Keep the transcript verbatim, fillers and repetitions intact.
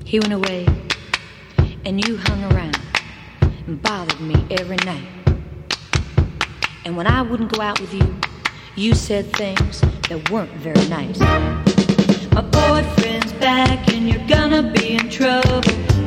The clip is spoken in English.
He went away, and you hung around and bothered me every night. And when I wouldn't go out with you, you said things that weren't very nice. My boyfriend's back and you're gonna be in trouble.